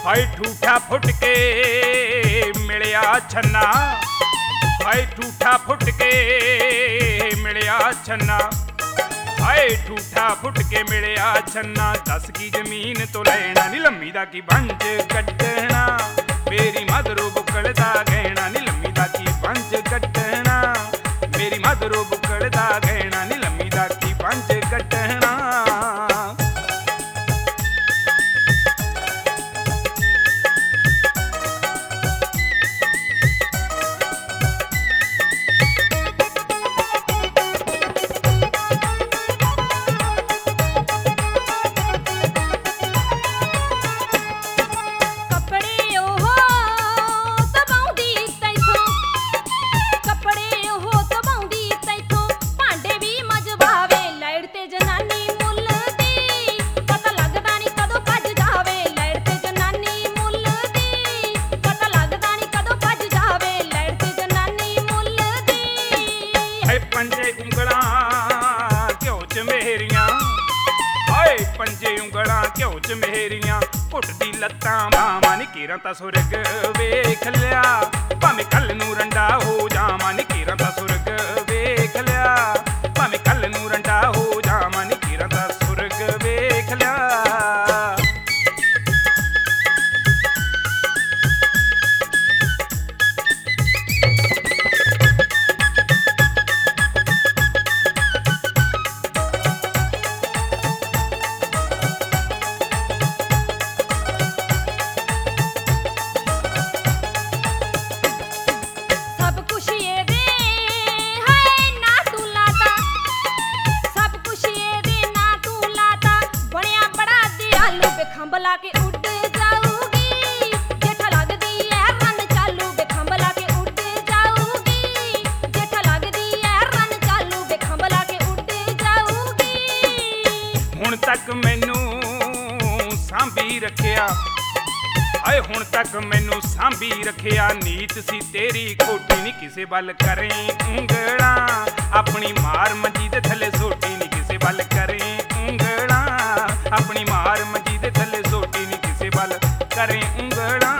ਹਾਏ ਠੂਠਾ ਫੁੱਟ ਕੇ ਮਿਲਿਆ ਛੰਨਾ, ਹਾਏ ਠੂਠਾ ਫੁੱਟ ਕੇ ਮਿਲਿਆ ਛੰਨਾ, ਹਾਏ ਠੂਠਾ ਫੁੱਟ ਕੇ ਮਿਲਿਆ ਛੰਨਾ। 10 ਕੀ ਜ਼ਮੀਨ ਤੋਂ ਲੈਣਾ ਨੀ ਲੰਮੀ ਦਾ ਕੀ ਬੰਜ ਕੱਢਣਾ, ਮੇਰੀ ਮਧਰੋਂ ਬੁੱਕਲ ਦਾ ਗਹਿਣਾ ਨੀ ਲੰਮੀ ਦਾ ਕੀ ਬੰਜ ਕੱਢਣਾ, ਮੇਰੀ ਮਧਰੋਂ ਬੁੱਕਲ ਦਾ ਗਹਿਣਾ ਨੀ ਲੰਮੀ ਦਾ ਕੀ ਬੰਜ ਕੱਢਣਾ। ਪੰਜੇ ਉਂਗਲਾਂ ਘਿਓ ਚ ਮੇਰੀਆਂ, ਹਾਏ ਪੰਜੇ ਉਂਗਲਾਂ ਘਿਓ ਚ ਮੇਰੀਆਂ, ਘੁੱਟਦੀ ਲੱਤਾਂ ਬਾਵਾਂ ਨੀ ਕੇਰਾਂ ਤਾਂ ਸੁਰਗ ਵੇਖ ਲਿਆ, ਭਾਵੇਂ ਕੱਲ ਨੂੰ ਰੰਡਾ ਹੋ ਜਾਵਾਂ ਨੀ ਕੇਰਾਂ ਤਾਂ ਸੁਰਗ ਵੇਖ ਲਿਆ, ਭਾਵੇਂ ਕੱਲ ਨੂੰ ਰੰਡਾ ਹੋ ਜਾਵਾਂ ਨੀ ਕੇਰਾਂ ਤਾਂ ਸੁਰਗ ਵੇਖ ਲਿਆ। ਖੰਭਲਾ ਕੇ ਉੱਡ ਜਾਊਗੀ, ਜੇਠਾ ਲੱਗਦੀ ਐ ਰਨ ਚਾਲੂ ਬੇ ਖੰਭਲਾ ਕੇ ਉੱਡ ਜਾਊਗੀ, ਜੇਠਾ ਲੱਗਦੀ ਐ ਰਨ ਚਾਲੂ ਬੇ ਖੰਭਲਾ ਕੇ ਉੱਡ ਜਾਊਗੀ। ਹੁਣ ਤੱਕ ਮੈਨੂੰ ਸਾਂਭੀ ਰੱਖਿਆ, ਹਾਏ ਹੁਣ ਤੱਕ ਮੈਨੂੰ ਸਾਂਭੀ ਰੱਖਿਆ, ਨੀਤ ਸੀ ਤੇਰੀ ਖੋਟੀ ਨੀ ਕਿਸੇ ਵੱਲ ਕਰੇ ਉਂਗਲਾਂ, ਆਪਣੀ ਮਾਰ ਮੰਜੀ ਦੇ ਥੱਲੇ ਸੋਟੀ ਨੀ ਕਿਸੇ ਵੱਲ ਕਰੇ ਉਂਗਲਾਂ, ਆਪਣੀ ਮਾਰ ਮੰਜੀ ਦੇ ਥੱਲੇ ਸੋਟੀ ਨੀ ਕਿਸੇ ਵੱਲ ਕਰੇ ਉਂਗਲਾਂ।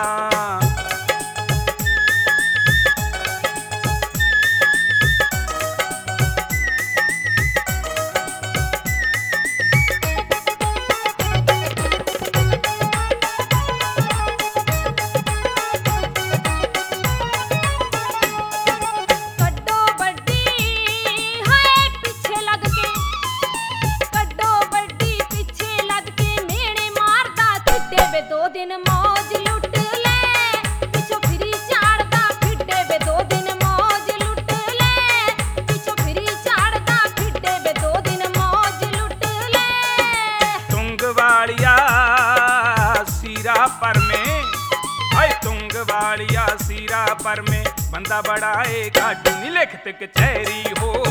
ਦੋ ਦਿਨ ਮੌਜ ਲੁੱਟ ਲੈ, ਪਿੱਛੋਂ ਫਿਰੀ ਝਾੜਦਾ ਫਿੱਡੇ ਵੇ ਦੋ ਦਿਨ ਮੌਜ ਲੁੱਟ ਲੈ, ਪਿੱਛੋਂ ਫਿਰੀ ਝਾੜਦਾ ਫਿੱਡੇ ਵੇ ਦੋ ਦਿਨ ਮੌਜ ਲੁੱਟ ਲੈ। ਤੁੰਗ ਵਾਲੀਆ ਸੀਰਾ ਪਰਮੇ, ਹਾਏ ਤੁੰਗ ਵਾਲੀਆ ਸੀਰਾ ਪਰਮੇ, ਬੰਦਾ ਬੜਾ ਏ ਕਾਟੂ ਨੀ ਲਿਖਤ ਕਚਹਿਰੀ ਹੋ